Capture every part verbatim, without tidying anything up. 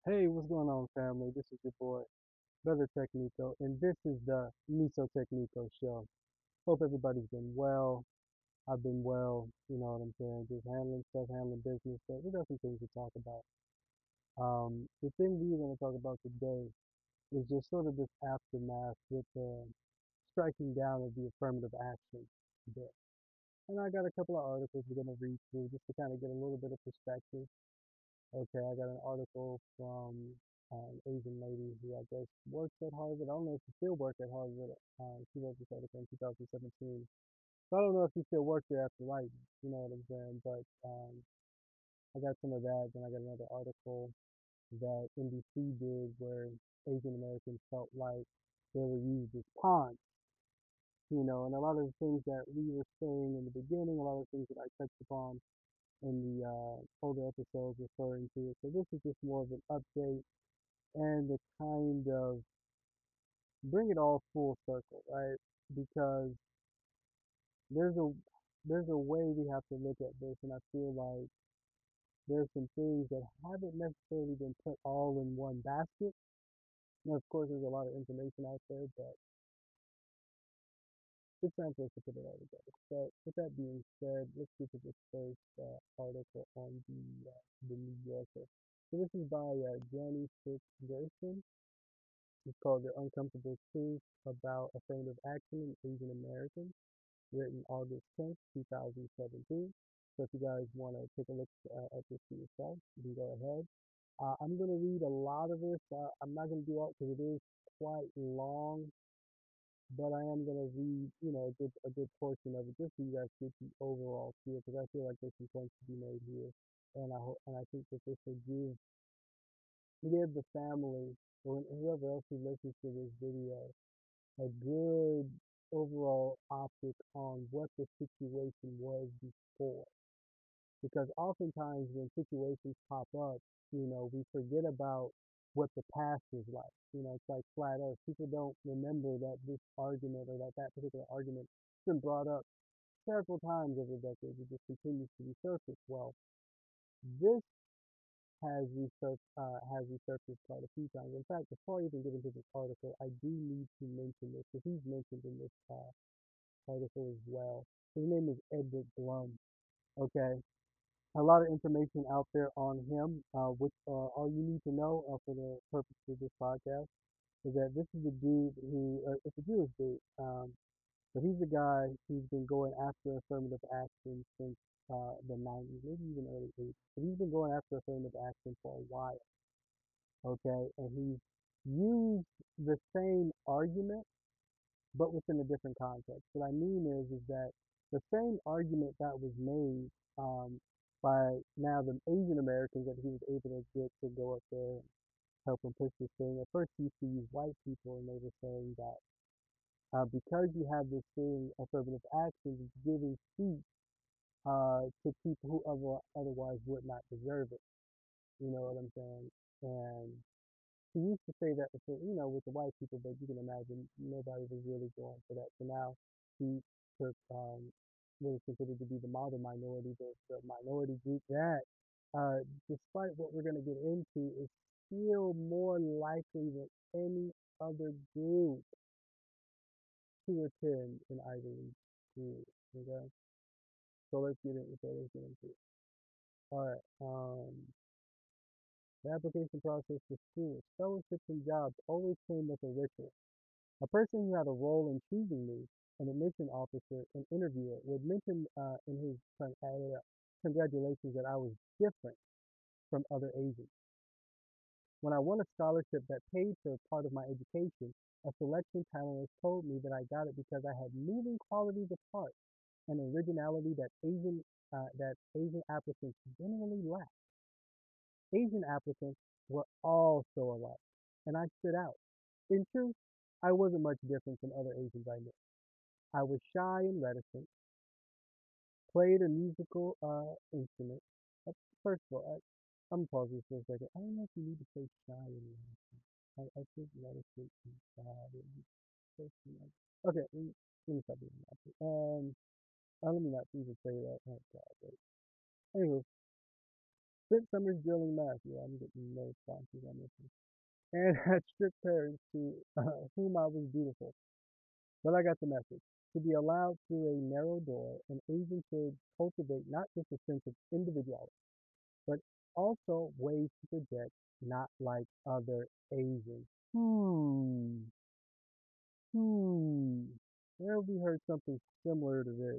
Hey, what's going on, family? This is your boy, Brother Technico, and this is the Miso Technico Show. Hope everybody's been well. I've been well, you know what I'm saying? Just handling stuff, handling business, but we got some things to talk about. Um, the thing we're going to talk about today is just sort of this aftermath with the striking down of the affirmative action bill. And I got a couple of articles we're going to read through just to kind of get a little bit of perspective. Okay, I got an article from uh, an Asian lady who I guess works at Harvard. I don't know if she still works at Harvard. Uh, she wrote this article in two thousand seventeen. So I don't know if she still works there after writing. You know what I'm saying? But um, I got some of that. Then I got another article that N B C did where Asian Americans felt like they were used as pawns. You know, and a lot of the things that we were saying in the beginning, a lot of things that I touched upon in the uh, older episodes referring to it. So this is just more of an update and to kind of bring it all full circle, right? Because there's a there's a way we have to look at this, and I feel like there's some things that haven't necessarily been put all in one basket. Now, of course, there's a lot of information out there, but it's time for us to put it all together. So, with that being said, let's get to this first uh, article on the uh, the New Yorker. So this is by uh, Jenny Fitz Gerson. It's called The Uncomfortable Truth About Affirmative Action in Asian Americans, written August tenth, twenty seventeen. So if you guys want to take a look uh, at this for yourself, you can go ahead. Uh, I'm going to read a lot of this. Uh, I'm not going to do all because it is quite long, but I am going to read, you know, a good a good portion of it just so you guys get the overall feel because I feel like there's some points to be made here, and I hope and I think that this will give give the family or whoever else who listens to this video a good overall optic on what the situation was before. Because oftentimes when situations pop up, you know, we forget about what the past was like. You know, it's like flat earth. People don't remember that this argument or that that particular argument has been brought up several times over the decades. It just continues to resurface. Well, this has researched uh, has resurfaced quite a few times. In fact, before I even get into this article, I do need to mention this because he's mentioned in this uh, article as well. His name is Edward Blum. Okay, a lot of information out there on him, uh, which uh, all you need to know uh, for the purpose of this podcast is that this is a dude who, uh, it's a Jewish dude, um, but he's the guy who's been going after affirmative action since uh, the nineties, maybe even early eighties. But he's been going after affirmative action for a while, okay? And he's used the same argument but within a different context. What I mean is, is that the same argument that was made um, by now the Asian Americans that he was able to get to go up there and help him push this thing. At first, he used to use white people, and they were saying that uh, because you have this thing, affirmative action, it's giving speech uh, to people who other, otherwise would not deserve it. You know what I'm saying? And he used to say that, with you know, with the white people, but you can imagine nobody was really going for that. So now he took um, what is considered to be the model minority, the, the minority group that, uh, despite what we're going to get into, is still more likely than any other group to attend an Ivy League school. Okay, so let's get into so let's get into it. All right. Um, the application process for schools, fellowships, and jobs always came with a ritual. A person who had a role in choosing me, an admission officer, an interviewer, would mention uh, in his uh, congratulations that I was different from other Asians. When I won a scholarship that paid for part of my education, a selection panelist told me that I got it because I had moving qualities of heart and originality that Asian uh, that Asian applicants generally lack. Asian applicants were all so alike, and I stood out. In truth, I wasn't much different from other Asians I knew. I was shy and reticent, played a musical uh, instrument. Uh, First of all, I, I'm gonna pause this for a second. I don't know if you need to say shy and reticent. I, I think reticent and shy would be close enough. Okay, let me, let me stop doing that. Um, uh, let me not even say that. Oh God, wait. Anywho, Spent summers drilling math. Yeah, I'm getting no sponsors on this one. And had strict parents to uh, whom I was dutiful. But I got the message. To be allowed through a narrow door, an Asian should cultivate not just a sense of individuality, but also ways to project not like other Asians. Hmm. Hmm. Where have we heard something similar to this?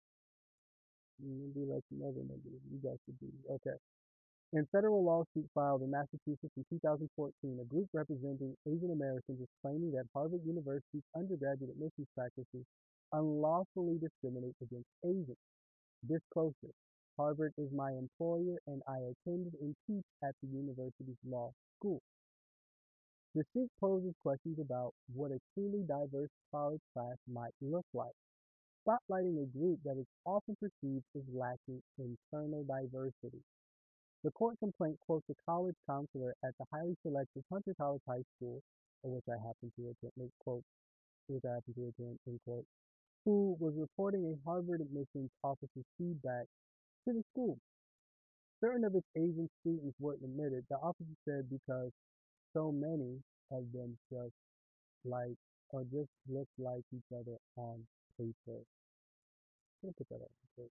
Maybe like some other members. You guys could be. Okay. In federal lawsuit filed in Massachusetts in two thousand fourteen, a group representing Asian Americans is claiming that Harvard University's undergraduate admissions practices unlawfully discriminate against Asians. Disclosure. Harvard is my employer and I attended and teach at the university's law school. The suit poses questions about what a truly diverse college class might look like, spotlighting a group that is often perceived as lacking internal diversity. The court complaint quotes a college counselor at the highly selective Hunter College High School, which I happen to attend, quote, which I happen to attend, end quote, who was reporting a Harvard admissions officer's feedback to the school. Certain of its Asian students weren't admitted, the officer said, because so many of them just like or just look like each other on paper. Can't put that on paper.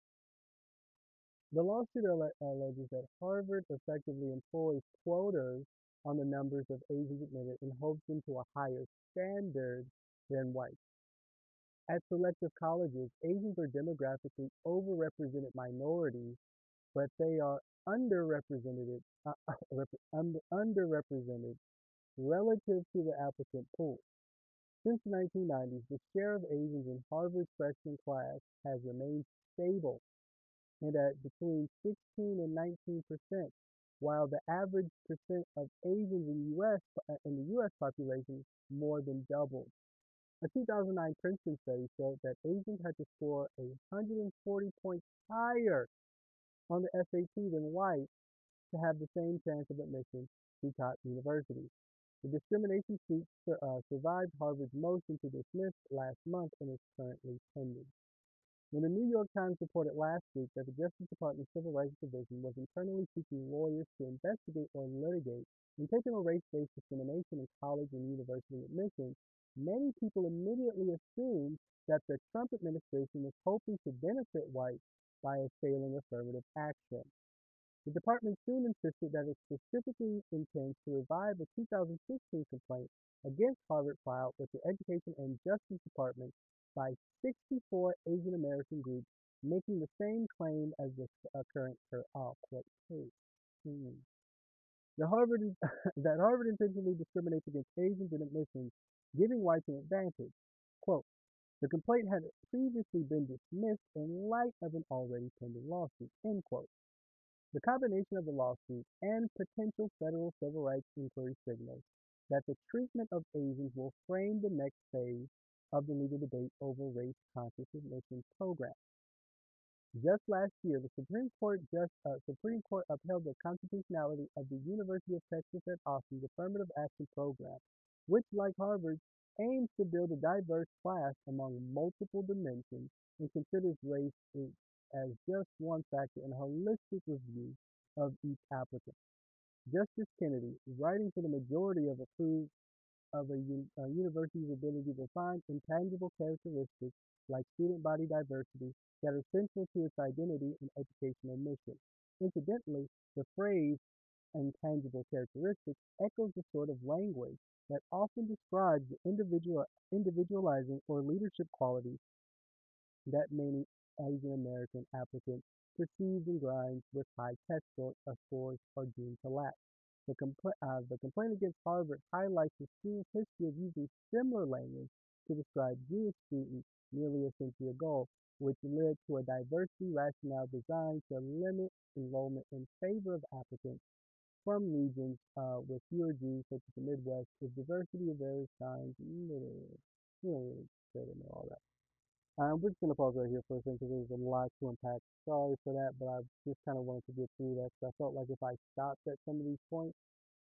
The lawsuit alle- alleges that Harvard effectively employs quotas on the numbers of Asians admitted and holds them to a higher standard than whites. At selective colleges, Asians are demographically overrepresented minorities, but they are underrepresented, uh, rep- under, underrepresented relative to the applicant pool. Since the nineteen nineties, the share of Asians in Harvard's freshman class has remained stable and at between sixteen and nineteen percent, while the average percent of Asians in U S uh, in the U S population more than doubled. A two thousand nine Princeton study showed that Asians had to score one hundred forty points higher on the S A T than whites to have the same chance of admission to top universities. The discrimination suit uh, survived Harvard's motion to dismiss last month and is currently pending. When the New York Times reported last week that the Justice Department's Civil Rights Division was internally seeking lawyers to investigate or litigate intentional race-based discrimination in college and university admissions, many people immediately assumed that the Trump administration was hoping to benefit whites by assailing affirmative action. The department soon insisted that it specifically intends to revive a two thousand sixteen complaint against Harvard filed with the Education and Justice Department by sixty-four Asian American groups making the same claim as the uh, current oh, quote, case. Hmm. The Harvard that Harvard intentionally discriminates against Asians in admissions, giving whites an advantage. Quote, the complaint had previously been dismissed in light of an already pending lawsuit, end quote. The combination of the lawsuit and potential federal civil rights inquiry signals that the treatment of Asians will frame the next phase of the legal debate over race-conscious admissions programs. Just last year, the Supreme Court just uh, Supreme Court upheld the constitutionality of the University of Texas at Austin's affirmative action program, which, like Harvard, aims to build a diverse class among multiple dimensions and considers race as just one factor in a holistic review of each applicant. Justice Kennedy, writing for the majority of approved of a, a university's ability to find intangible characteristics like student body diversity that are central to its identity and educational mission. Incidentally, the phrase intangible characteristics echoes the sort of language that often describes the individual, individualizing or leadership qualities that many Asian American applicants perceived in grinds with high test scores are deemed to lack. The, compl- uh, the complaint against Harvard highlights the school's history of using similar language to describe Jewish students nearly a century ago, which led to a diversity rationale designed to limit enrollment in favor of applicants from regions uh, with fewer Jews, such as the Midwest, with diversity of various kinds. You don't really care to know all that. I'm just gonna pause right here for a second because there's a lot to unpack. Sorry for that, but I just kind of wanted to get through that because I felt like if I stopped at some of these points,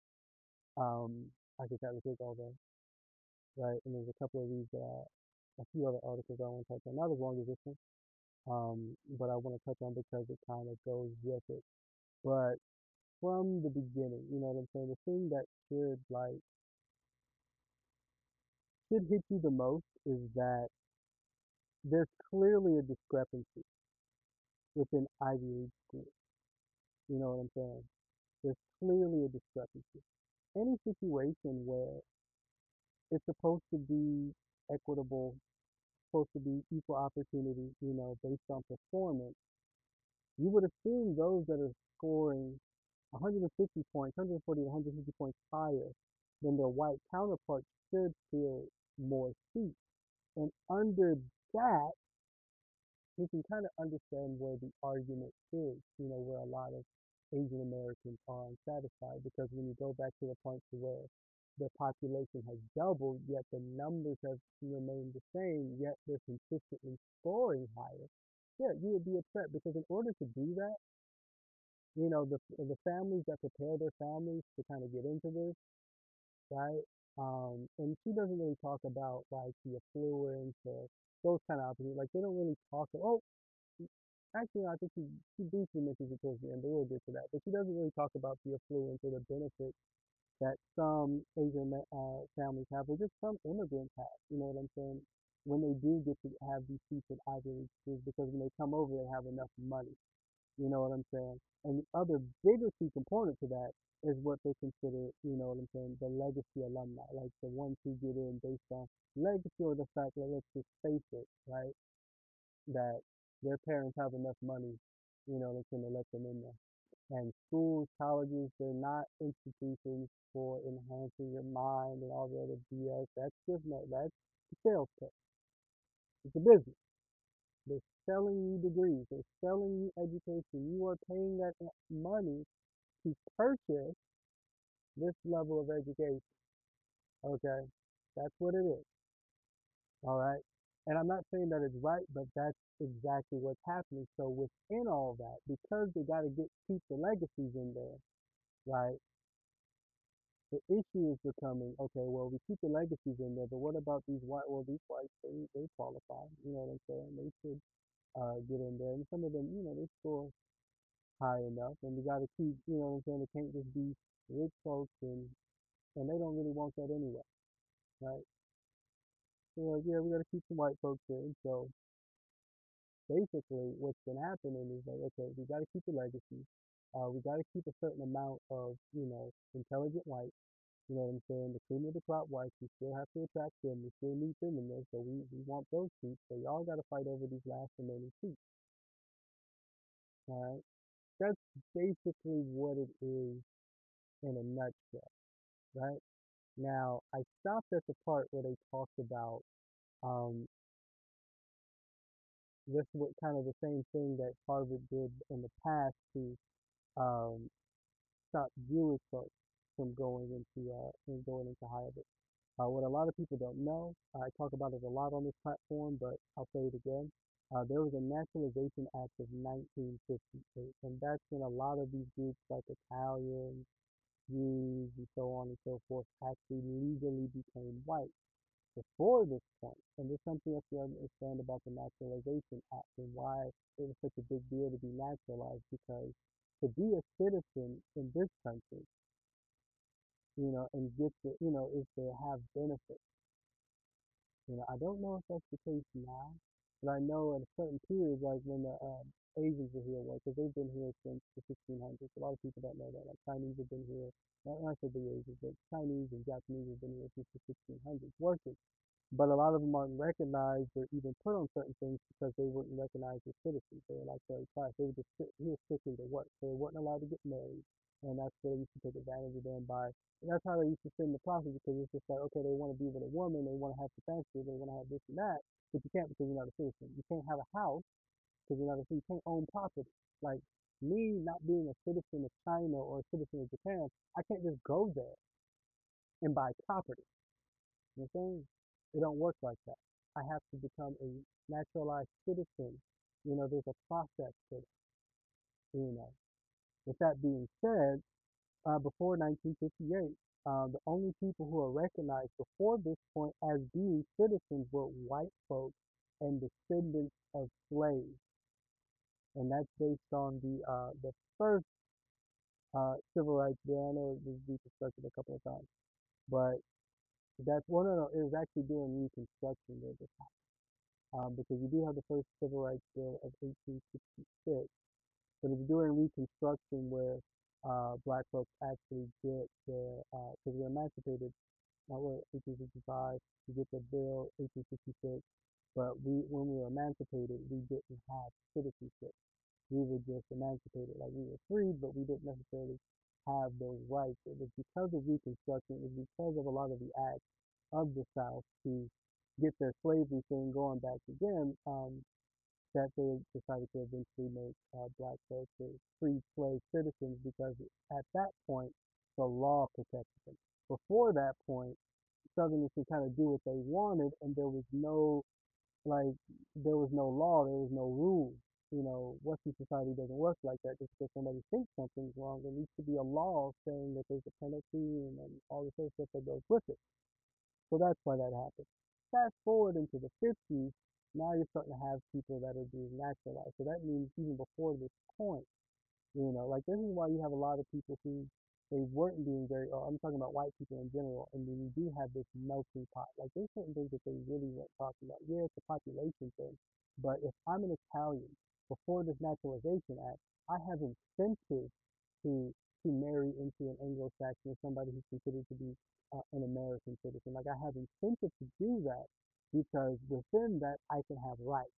um, I could kind of take all day, right? And there's a couple of these, uh, a few other articles I want to touch on, not as long as this one, um, but I want to touch on because it kind of goes with it. But from the beginning. You know what I'm saying? The thing that should like should hit you the most is that there's clearly a discrepancy within Ivy League schools. You know what I'm saying? There's clearly a discrepancy. Any situation where it's supposed to be equitable, supposed to be equal opportunity, you know, based on performance, you would assume those that are scoring one hundred fifty points, one hundred forty to one hundred fifty points higher than their white counterparts should fill more seats. And under that, you can kind of understand where the argument is, you know, where a lot of Asian Americans are unsatisfied because when you go back to the point to where the population has doubled, yet the numbers have remained the same, yet they're consistently scoring higher, yeah, you would be upset because in order to do that, you know, the the families that prepare their families to kind of get into this, right? Um, and she doesn't really talk about like the affluence or those kind of opportunities. Like they don't really talk. Oh, actually, I think she, she briefly mentions it towards the end, but we'll get to that. But she doesn't really talk about the affluence or the benefits that some Asian uh, families have, or just some immigrants have. You know what I'm saying? When they do get to have these seats at Ivy League schools, because when they come over, they have enough money. You know what I'm saying? And the other bigger key component to that is what they consider, you know what I'm saying, the legacy alumni, like the ones who get in based on legacy or the fact that let's just face it, right? That their parents have enough money, you know, that's going to let them in there. And schools, colleges, they're not institutions for enhancing your mind and all the other B S. That's just not, that's the sales pitch. It's a business. They're selling you degrees. They're selling you education. You are paying that money to purchase this level of education. Okay? That's what it is. All right? And I'm not saying that it's right, but that's exactly what's happening. So within all that, because they got to get keep the legacies in there, right? The issue is becoming, okay, well, we keep the legacies in there, but what about these white, well, these whites, they, they qualify. You know what I'm saying? They should uh, get in there. And some of them, you know, they score high enough. And we got to keep, you know what I'm saying? It can't just be rich folks, and, and they don't really want that anyway, right? So, like, yeah, we got to keep some white folks in. So basically, what's been happening is like, okay, we got to keep the legacy. Uh, we got to keep a certain amount of, you know, intelligent whites. You know what I'm saying? The cream of the crop whites, we still have to attract them. We still need them in there. So we, we want those seats. So y'all got to fight over these last remaining seats. All right. That's basically what it is in a nutshell, right? Now, I stopped at the part where they talked about um, this what kind of the same thing that Harvard did in the past to um, stop Jewish folks from going into uh, from going into Harvard. Uh, what a lot of people don't know, I talk about it a lot on this platform, but I'll say it again. Uh, there was a Naturalization Act of nineteen fifty-eight, and that's when a lot of these groups like Italians, Jews, and so on and so forth actually legally became white before this point. And there's something else you understand about the Naturalization Act and why it was such a big deal to be naturalized, because to be a citizen in this country, you know, and get the, you know, is to have benefits. You know, I don't know if that's the case now, but I know at a certain period, like when the um, Asians were here, because they've been here since the sixteen hundreds. A lot of people don't know that. Like Chinese have been here, not, not the Asians, but Chinese and Japanese have been here since the sixteen hundreds working. But a lot of them aren't recognized or even put on certain things because they weren't recognized as citizens. They were like third class. They were just sit, here strictly to work. They weren't allowed to get married. And that's where they used to take advantage of them by, and that's how they used to spend the process, because it's just like, okay, they want to be with a woman, they want to have the fancy, they want to have this and that, but you can't because you're not a citizen. You can't have a house because you're not a citizen. You can't own property. Like me not being a citizen of China or a citizen of Japan, I can't just go there and buy property. You know what I'm saying? It don't work like that. I have to become a naturalized citizen. You know, there's a process to it, you know. With that being said, uh, before nineteen fifty-eight, uh, the only people who are recognized before this point as being citizens were white folks and descendants of slaves. And that's based on the uh, the first uh, civil rights bill. I know it was reconstructed a couple of times, but that's one of the, it was actually during Reconstruction that this happened. Um, because you do have the first civil rights bill of eighteen sixty-six, but it's during Reconstruction where uh, black folks actually get their, because we're emancipated, not what, eighteen sixty-five, you get the bill eighteen sixty-six, but we, when we were emancipated, we didn't have citizenship. We were just emancipated, like we were freed, but we didn't necessarily have those rights. It was because of Reconstruction, it was because of a lot of the acts of the South to get their slavery thing going back again, um, that they decided to eventually make uh, black folks free slave citizens because at that point the law protected them. Before that point, Southerners could kind of do what they wanted, and there was no like there was no law, there was no rules. You know, Western society doesn't work like that. Just because somebody thinks something's wrong, there needs to be a law saying that there's a penalty and, and all this other stuff that goes with it. So that's why that happened. Fast forward into the fifties, now you're starting to have people that are being naturalized. So that means even before this point, you know, like this is why you have a lot of people who they weren't being very. Oh, I'm talking about white people in general, and then you do have this melting pot. Like there's certain things that they really weren't talking about. Yeah, it's a population thing, but if I'm an Italian before this Naturalization Act, I have incentive to to marry into an Anglo-Saxon or somebody who's considered to be uh, an American citizen. Like I have incentive to do that because within that I can have rights.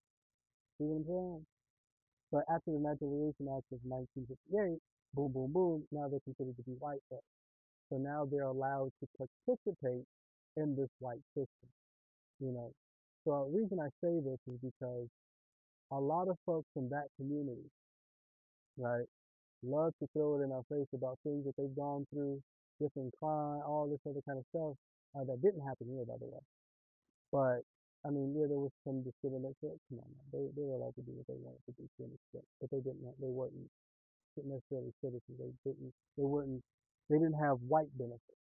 See what I'm saying? But after the Naturalization Act of nineteen fifty-eight, boom, boom, boom, now they're considered to be white folks. So now they're allowed to participate in this white system, you know. So the reason I say this is because a lot of folks from that community, right, love to throw it in our face about things that they've gone through, different crime, all this other kind of stuff uh, that didn't happen here, by the way. But I mean, yeah, there was some discrimination. Come on, man. They they were allowed to do what they wanted to do to an extent, but they didn't. They weren't necessarily citizens. They didn't. They weren't. They didn't have white benefits,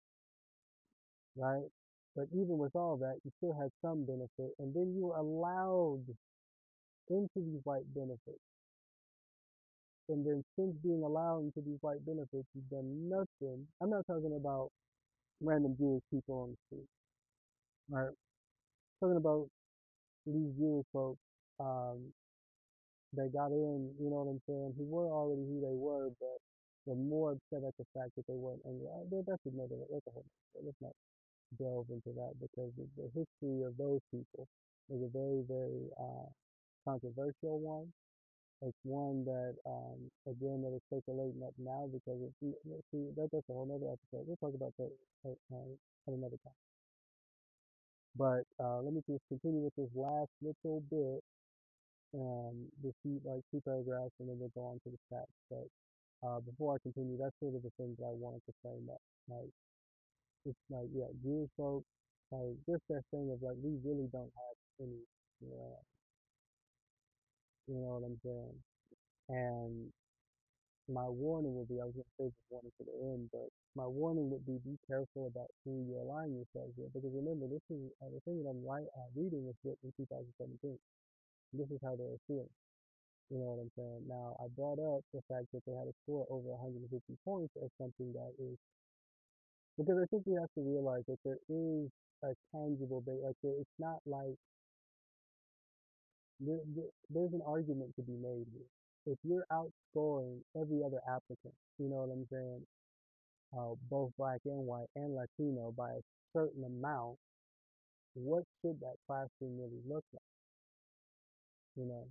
right? But even with all that, you still had some benefit, and then you were allowed into these white benefits. And then since being allowed into these white benefits, you've done nothing. I'm not talking about random Jewish people on the street, right? I'm talking about these Jewish folks um, that got in, you know what I'm saying, who were already who they were, but were more upset at the fact that they weren't angry. Uh, That's another, that's a whole nother. Let's not delve into that because the, the history of those people is a very, very uh, controversial one. It's one that, um, again, that is circulating up now because it's, see, that, that's a whole nother episode. We'll talk about that at, uh, at another time. But uh, let me just continue with this last little bit, um, this few, like two paragraphs, and then we'll go on to the facts. But uh, before I continue, that's sort of the things that I wanted to frame up. Like, it's like, yeah, Jewish folks, like, just that thing of like, we really don't have any, yeah, you know what I'm saying? And my warning would be, I was going to save this warning to the end, but my warning would be, be careful about who you align yourselves with. Because remember, this is, uh, the thing that I'm write, uh, reading was written in two thousand seventeen. This is how they're feeling. You know what I'm saying? Now, I brought up the fact that they had a score over one hundred fifty points as something that is, because I think we have to realize that there is a tangible base. Like, there, it's not like, there, there, there's an argument to be made here. If you're outscoring every other applicant, you know what I'm saying? Uh, both black and white and Latino by a certain amount, what should that classroom really look like? You know,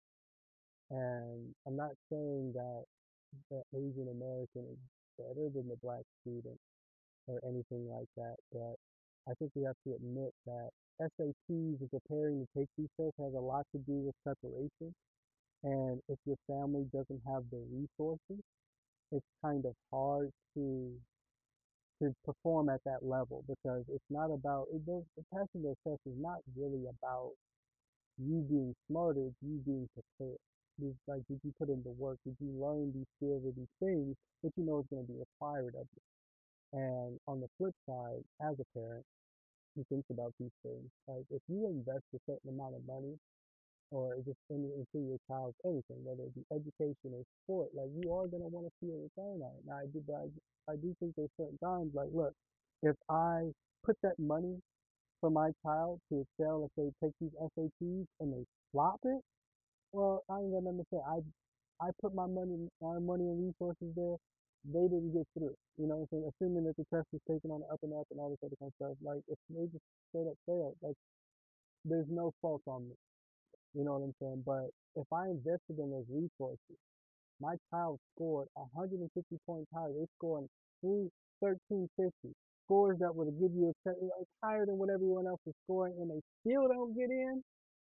and I'm not saying that the Asian American is better than the black student or anything like that, but I think we have to admit that S A Ts and preparing to take these tests has a lot to do with preparation. And if your family doesn't have the resources, it's kind of hard to to perform at that level because it's not about it does the passing the test is not really about you being smarter, it's you being prepared. It's like did you put in the work? Did you learn these skills or these things that you know is going to be required of you? And on the flip side, as a parent who thinks about these things, like if you invest a certain amount of money or just in, into your child's anything, whether it be education or sport, like you are gonna want to see a return on it. Now I do, but I, I do think there's certain times like, look, if I put that money for my child to excel, if they take these S A Ts and they flop it, well, I ain't got nothing to say. I I put my money, my money and resources there. They didn't get through. You know what I'm saying? Assuming that the test was taken on the up and up and all this other kind of stuff. Like if they just straight up failed, like there's no fault on me. You know what I'm saying? But if I invested in those resources, my child scored one hundred fifty points higher. They scored three thirteen fifty. Scores that would give you a set, like higher than what everyone else is scoring, and they still don't get in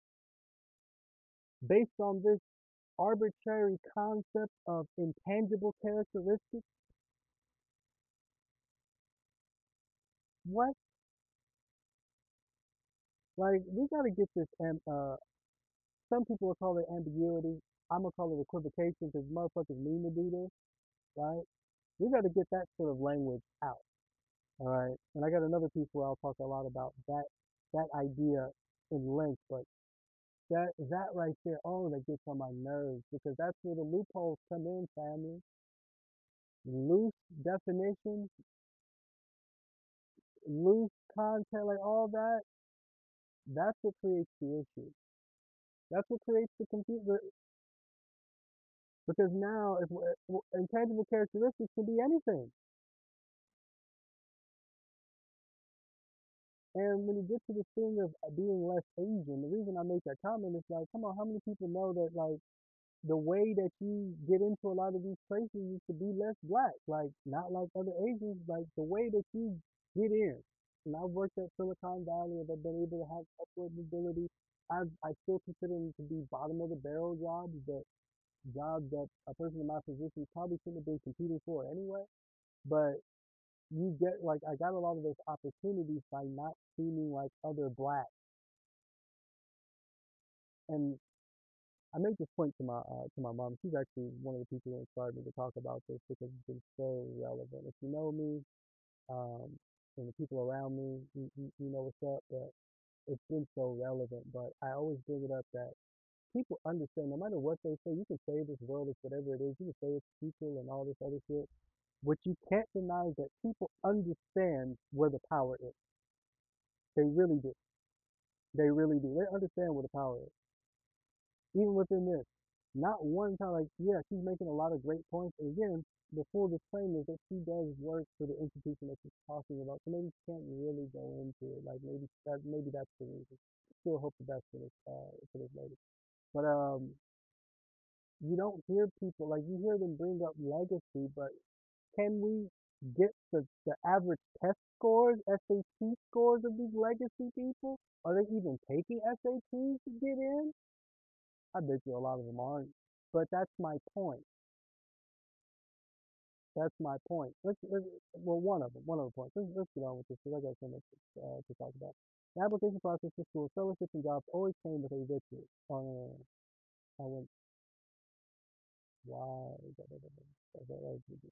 based on this arbitrary concept of intangible characteristics. What? Like we got to get this. And uh, some people will call it ambiguity. I'm gonna call it equivocation because motherfuckers mean to do this, right? We got to get that sort of language out. All right. And I got another piece where I'll talk a lot about that that idea in length, but that that right there, oh, that gets on my nerves because that's where the loopholes come in, family. Loose definitions, loose content, like all that, that's what creates the issue. That's what creates the confusion. Because now, if w- intangible characteristics can be anything, and when you get to this thing of being less Asian, the reason I make that comment is like, come on, how many people know that like the way that you get into a lot of these places is to be less black, like not like other Asians, like the way that you get in. And I've worked at Silicon Valley and I've been able to have upward mobility. I I still consider them to be bottom of the barrel jobs, but jobs that a person in my position probably shouldn't have been competing for anyway. But you get like I got a lot of those opportunities by not seeming like other black. And I made this point to my uh, to my mom. She's actually one of the people who inspired me to talk about this because it's been so relevant. If you know me, um, and the people around me, you, you, you know what's up. But it's been so relevant. But I always bring it up that people understand no matter what they say. You can say this world is whatever it is. You can say it's people and all this other shit. What you can't deny is that people understand where the power is. They really do. They really do. They understand where the power is. Even within this, not one time, like, yeah, she's making a lot of great points. And again, the full disclaimer is that she does work for the institution that she's talking about. So maybe she can't really go into it. Like maybe that, maybe that's the reason. Still hope the best for this, uh, for this lady. But um, you don't hear people like you hear them bring up legacy, but can we get the the average test scores, S A T scores of these legacy people? Are they even taking S A Ts to get in? I bet you a lot of them aren't. But that's my point. That's my point. Let's, let's well, one of them, one of the points. Let's, let's get on with this because I got so much uh, to talk about. The application process for school fellowships and jobs always came with a victory. Uh, I went, why? Da, da, da, da, da, da, da,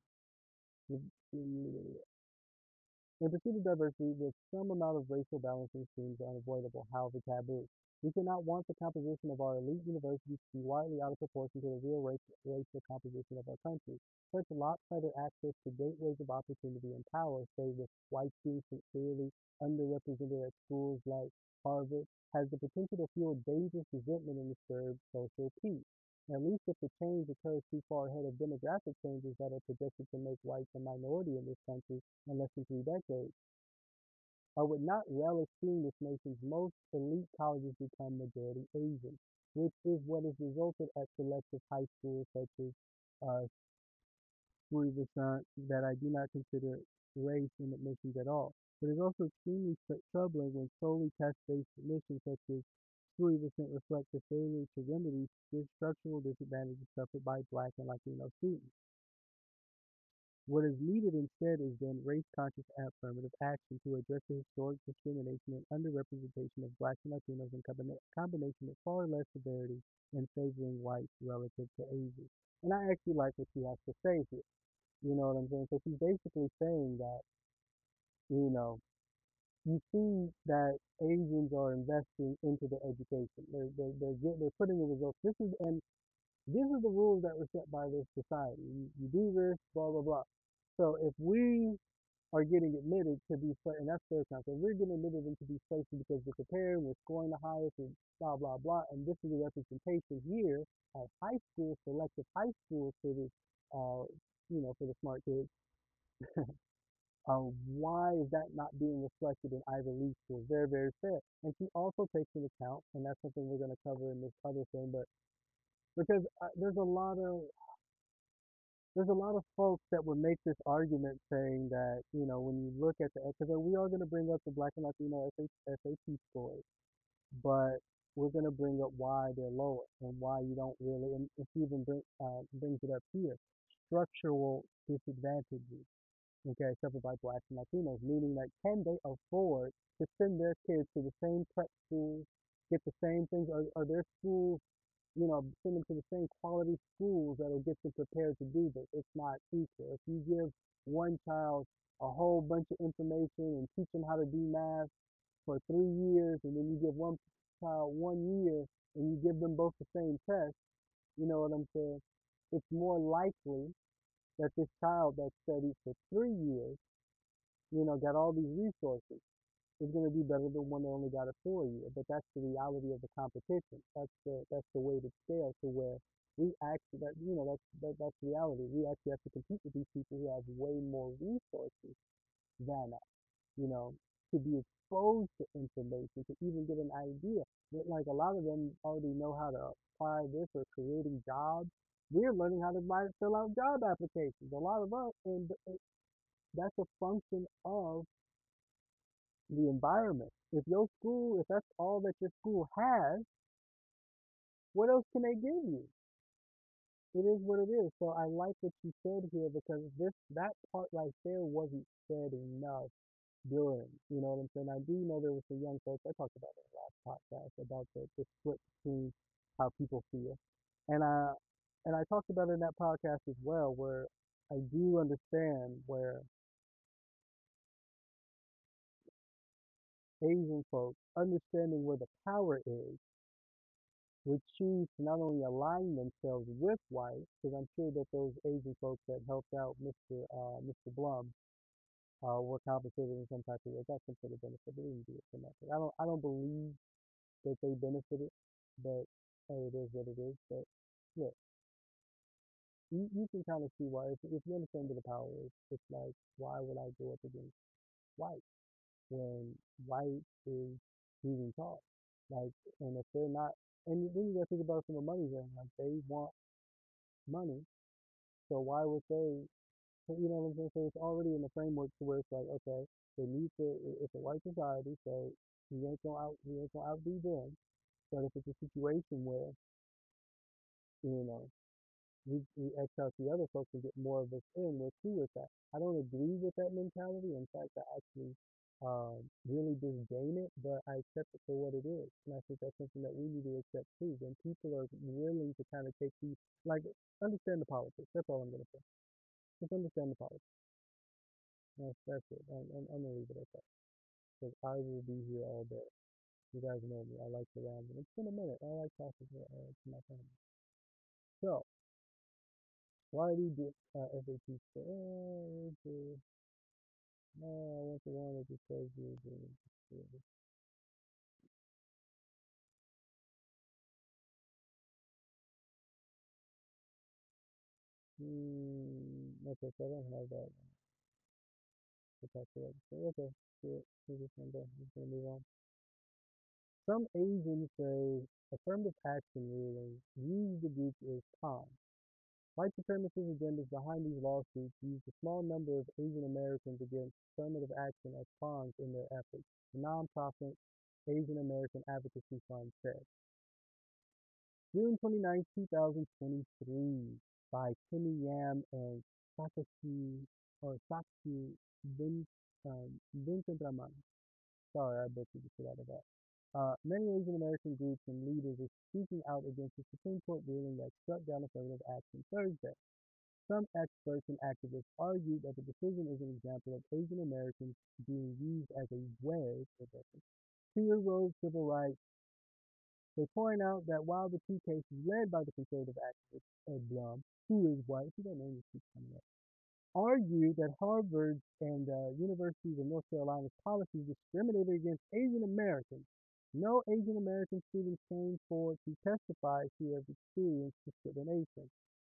da. In pursuit of diversity, with some amount of racial balancing seems unavoidable, however taboo. We cannot want the composition of our elite universities to be widely out of proportion to the real race, racial composition of our country. Such lopsided access to gateways of opportunity and power, say with white students clearly underrepresented at schools like Harvard, has the potential to fuel dangerous resentment and disturb social peace. At least if the change occurs too far ahead of demographic changes that are projected to make whites a minority in this country in less than three decades. I would not relish seeing this nation's most elite colleges become majority Asian, which is what has resulted at selective high schools such as uh, Stuyvesant that I do not consider race in admissions at all. But it's also extremely troubling when solely test-based admissions such as Stuyvesant reflect the failure to remedy the structural disadvantages suffered by Black and Latino students. What is needed instead is then race-conscious affirmative action to address the historic discrimination and underrepresentation of Blacks and Latinos in combina- combination with far less severity in favoring whites relative to Asians. And I actually like what she has to say here. You know what I'm saying? So she's basically saying that, you know, you see that Asians are investing into the education. They're they're they're, get, they're putting the results. This is and these are the rules that were set by this society. You, you do this, blah blah blah. So if we are getting admitted to these places, and that's their concept. We're getting admitted into these places because we're prepared, we're scoring the highest, and blah blah blah. And this is a representation here at high school, selective high schools for the, uh, you know, for the smart kids. Uh, why is that not being reflected in Ivy League schools? Very, very fair. And she also takes into account, and that's something we're going to cover in this other thing, but because uh, there's a lot of there's a lot of folks that would make this argument saying that, you know, when you look at the, because we are going to bring up the Black and Latino S A T scores, but we're going to bring up why they're lower and why you don't really, and if you even bring, uh, brings it up here, structural disadvantages, okay, suffered by Blacks and Latinos, meaning that can they afford to send their kids to the same prep schools, get the same things, are, are their schools, you know, send them to the same quality schools that'll get them prepared to do this. It's not equal. If you give one child a whole bunch of information and teach them how to do math for three years, and then you give one child one year and you give them both the same test, you know what I'm saying? It's more likely that this child that studied for three years, you know, got all these resources, is going to do better than one that only got a four year. But that's the reality of the competition. That's the that's the weighted scale to where we actually that you know that's that, that's reality. We actually have to compete with these people who have way more resources than us. You know, to be exposed to information, to even get an idea. But like a lot of them already know how to apply this or creating jobs. We're learning how to write, fill out job applications. A lot of us, and that's a function of the environment. If your school, if that's all that your school has, what else can they give you? It is what it is. So I like what you said here because this that part right there wasn't said enough during. You know what I'm saying? I do know there was some young folks. I talked about it in the last podcast about the, the split between how people feel, and I and I talked about it in that podcast as well, where I do understand where Asian folks understanding where the power is would choose to not only align themselves with white, because I'm sure that those Asian folks that helped out mister Uh, mister Blum uh, were compensated in some type of way. Got some sort of benefit. They didn't do it for nothing. I don't. I don't believe that they benefited, but hey, it is what it is. But yeah, you, you can kind of see why. If, if you understand what the power is, it's like, why would I go up against white when white is leading cause? Like, and if they're not, and then you got to think about it from a money thing. Like, they want money. So why would they, you know what I'm saying? So it's already in the framework to where it's like, okay, they need to, it's a white society, so we ain't gonna out, we ain't gonna outdo them. But if it's a situation where, you know, we, we X out the other folks and get more of us in, we're cool with that. I don't agree with that mentality. In fact, I actually um, really disdain it, but I accept it for what it is. And I think that's something that we need to accept too. When people are willing to kind of take these, like, understand the politics. That's all I'm going to say. Just understand the politics. That's, that's it. I'm, I'm, I'm gonna leave it at that. Because I will be here all day. You guys know me. I like to ramble. It's been a minute. I like talking to, uh, to my family. So, why do you get uh, S A T score? Oh, okay. No, I want the one that just says you're doing it. Hmm. Okay, so I don't have that. If I correct. So, okay. Good. We're just gonna go. We're just gonna move on. Some Asians say affirmative action ruling use the group as con. White supremacist agendas behind these lawsuits use a small number of Asian Americans against affirmative action as pawns in their efforts, the nonprofit Asian American Advocacy Fund said. June twenty-ninth, twenty twenty-three, by Timmy Yam and Sakashi or Sakshi Vin, um, Vincentraman. Sorry, I butchered the shit out of that. Uh, many Asian American groups and leaders are speaking out against the Supreme Court ruling that struck down affirmative action Thursday. some experts and activists argue that the decision is an example of Asian Americans being used as a wedge to erode civil rights. They point out that while the two cases led by the conservative activist Ed Blum, who is white, see that name keeps coming up, argue that Harvard and uh, universities of North Carolina's policies discriminated against Asian Americans. No Asian American students came forward to testify to have experienced discrimination.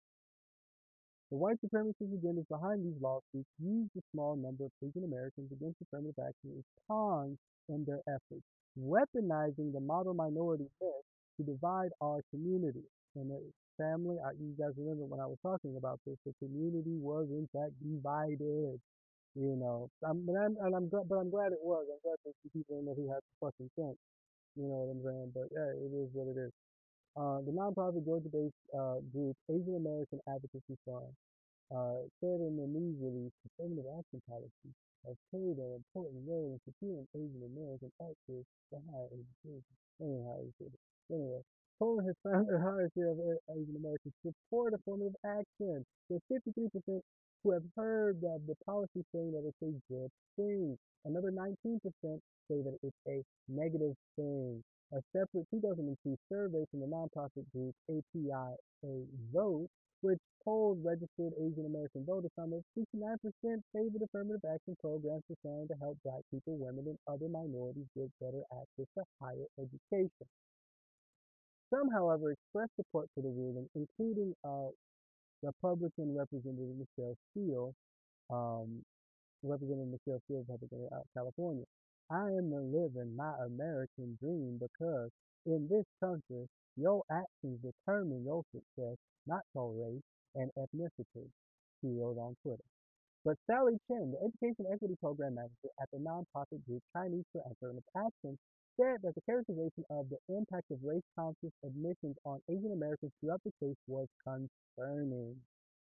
The white supremacist agendas behind these lawsuits use the small number of Asian Americans against affirmative action as pawns in their efforts, weaponizing the model minority myth to divide our community. And the family, I, you guys remember when I was talking about this, the community was in fact divided. You know, I'm, but I'm, and I'm glad, but I'm glad it was. I'm glad there's some people in there who had fucking sense. You know what I'm saying? But yeah, it is what it is. Uh, the nonprofit Georgia-based uh, group Asian American Advocacy Fund uh, said in the news release, affirmative action policy has played an important role in securing Asian American access to higher education. Anyhow, it's good. Anyway, Poland has found a higher share of Asian Americans support affirmative action. There's fifty-three percent who have heard of the policy saying that it's a good thing. Another nineteen percent say that it's a negative thing. A separate two thousand two survey from the nonprofit group A P I A Vote, which polled registered Asian American voters, found that sixty-nine percent favored affirmative action programs designed to help black people, women, and other minorities get better access to higher education. Some, however, expressed support for the ruling, including uh, Republican Representative Michelle Steele, um, Representative Michelle Steele, Republican of California. I am living my American dream because in this country, your actions determine your success, not your race and ethnicity, she wrote on Twitter. But Sally Chen, the Education Equity Program Manager at the nonprofit group Chinese for Affirmative Action, said that the characterization of the impact of race-conscious admissions on Asian Americans throughout the case was concerning.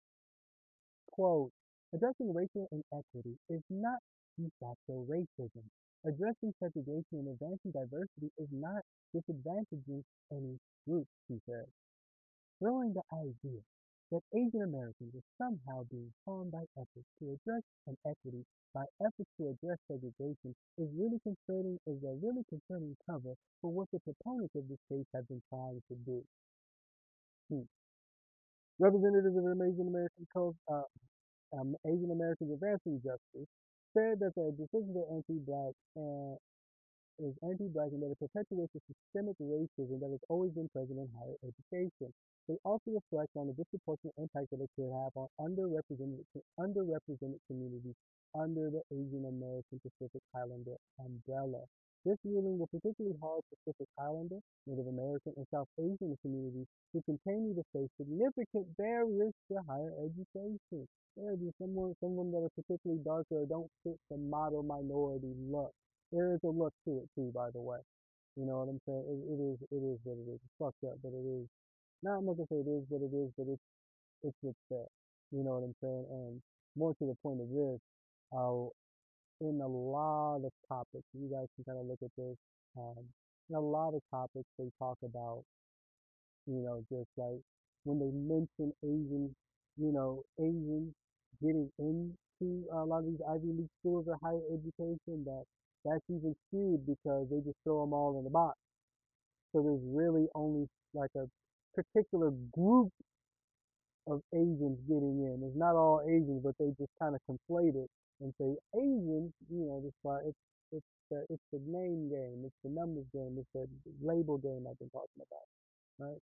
Quote, addressing racial inequity is not de facto racism. Addressing segregation and advancing diversity is not disadvantaging any group, he said. Throwing the idea that Asian Americans are somehow being harmed by efforts to address inequity, by efforts to address segregation, is really concerning, is a really concerning cover for what the proponents of this case have been trying to do. Hmm. Representatives of the Asian American Coast, uh, um, Asian Americans Advancing Justice, said that the decisions are anti-black and is anti-black and that it perpetuates the systemic racism that has always been present in higher education. They also reflect on the disproportionate impact that it could have on underrepresented underrepresented communities under the Asian American Pacific Islander umbrella. This ruling will particularly harm Pacific Islander, Native American, and South Asian communities who continue to face significant barriers to higher education. There is someone, someone that are particularly darker or don't fit the model minority look. There is a look to it too, by the way. You know what I'm saying? It, it is, it is what it is. It's fucked up, but it is. Not, I'm not gonna say it is what it is, but it's, it's what's there. You know what I'm saying? And more to the point of this, uh, in a lot of topics, you guys can kind of look at this. Um, in a lot of topics, they talk about, you know, just like when they mention Asian, you know, Asians getting into a lot of these Ivy League schools or higher education, that that's even skewed because they just throw them all in the box. So there's really only like a particular group of Asians getting in. It's not all Asians, but they just kind of conflate it and say Asians, you know, just like it's it's the it's the name game, it's the numbers game, it's the label game I've been talking about, right?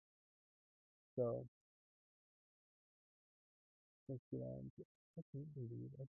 So let's see, um, I can't believe it.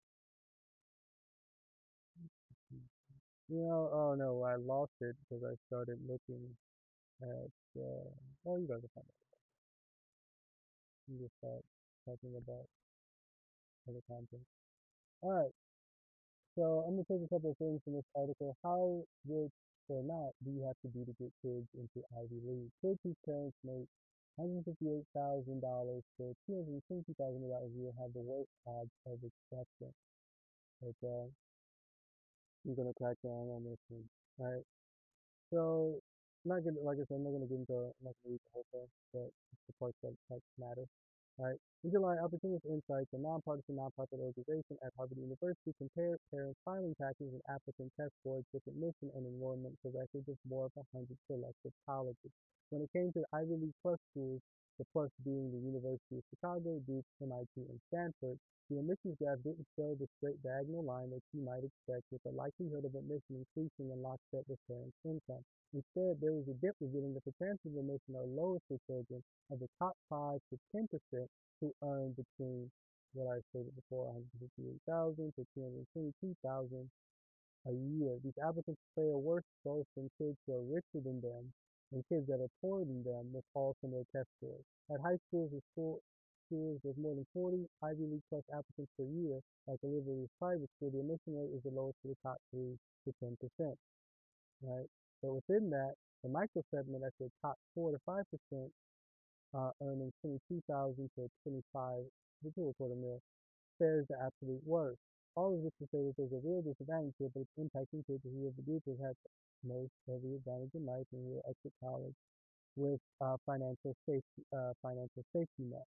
You know, oh no, I lost it because I started looking at. Uh, oh, you guys are fine. You just start talking about other content. All right. So I'm gonna take a couple of things from this article. How rich or not do you have to be to get kids into Ivy League? Kids whose parents make one hundred fifty-eight thousand dollars to two hundred fifty thousand dollars a year have the worst odds of acceptance. Okay, you're gonna crack down on this one, all right? So, I'm not gonna, like I said, I'm not gonna get into, I'm not gonna read the whole thing, but the parts that like matter. Right? Interline Opportunist Insights, a nonpartisan nonprofit organization at Harvard University, compared parents' filing packages and applicant test scores with admission and enrollment for records of more of a hundred selected colleges. When it came to the Ivy League plus schools, the plus being the University of Chicago, Duke, M I T, and Stanford, the admissions graph didn't show the straight diagonal line that you might expect, with the likelihood of admission increasing in lockstep with parents' income. Instead, there was a dip revealing that the chances of admission are lowest for children of the top five to ten percent who earn between what I stated before, one hundred fifty-eight thousand to two hundred twenty-two thousand a year. These applicants play a worse both than kids who are richer than them and kids that are poorer than them with all similar test scores. At high schools with school, schools with more than forty Ivy League plus applicants per year, like a liberal private school, the admission rate is the lowest for the top three to ten percent, right? But within that, the micro segment at the top four to five percent, uh, earning twenty-two thousand to twenty-five to two quarter mil, fares the absolute worst. All of this to say that there's a real disadvantage here, but it's impacting kids who have the group has had the most heavy advantage in life and will exit college with uh, financial safety, uh, financial safety net.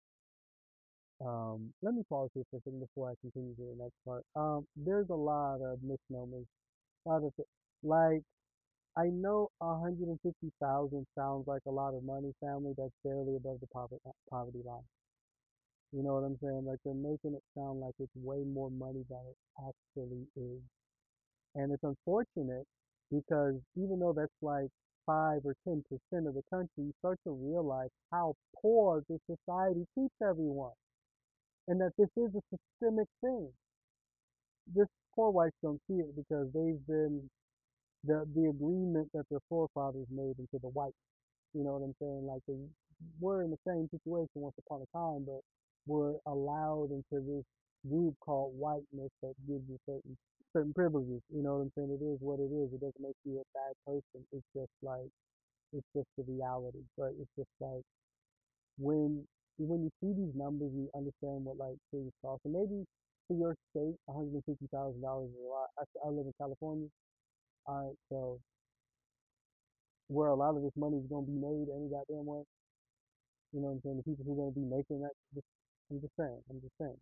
Um, let me pause here for a second before I continue to the next part. Um, there's a lot of misnomers. A lot of th- like I know one hundred fifty thousand sounds like a lot of money, family. That's barely above the poverty poverty line. You know what I'm saying? Like they're making it sound like it's way more money than it actually is. And it's unfortunate because even though that's like five or ten percent of the country, you start to realize how poor this society keeps everyone. And that this is a systemic thing. This poor whites don't see it because they've been the the agreement that their forefathers made into the white. You know what I'm saying? Like they were in the same situation once upon a time, but were allowed into this group called whiteness that gives you certain certain privileges. You know what I'm saying? It is what it is. It doesn't make you a bad person. It's just like it's just the reality. But it's just like when when you see these numbers, you understand what like things cost. And maybe for your state, one hundred fifty thousand dollars is a lot. I, I live in California. All right, so where a lot of this money is gonna be made any goddamn way. You know what I'm saying? The people who are gonna be making that. Just, I'm just saying. I'm just saying.